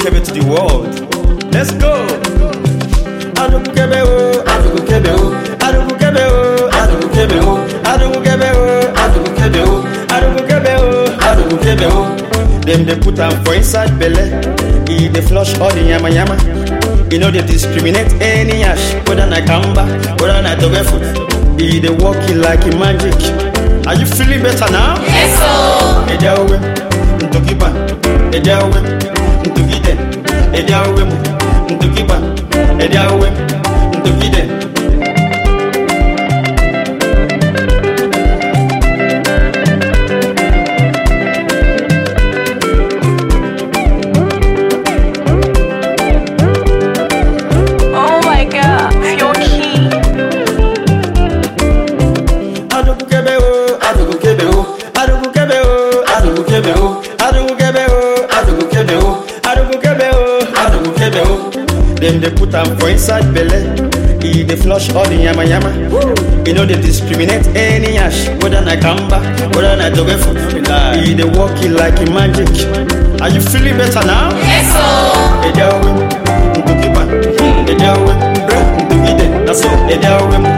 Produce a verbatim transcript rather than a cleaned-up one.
Kebe to the world. Let's go. Adugu Kebe o, Adugu Kebe o, Adugu Kebe o, Adugu Kebe o, Adugu Kebe o, Adugu Kebe o, Adugu Kebe o, Adugu Kebe o. Them they put am for inside belly. He they flush all the yama yama. You know they discriminate any ash. Whether na kamba, whether na togefu. He they walking like a magic. Are you feeling better now? Yes, sir. Ejawe, ntokiba. Ejawe, ntokide. Ejawe, ntokiba. Ejawe, ntokide. Them they put am for inside belly. He they flush all the yama yama. You know they discriminate any ash. Whether na kamba, whether na togefu. He they walking like a magic. Are you feeling better now? Yes, sir. Ejawe, ntokiba. Ejawe, ntukide. That's all. Ejawe.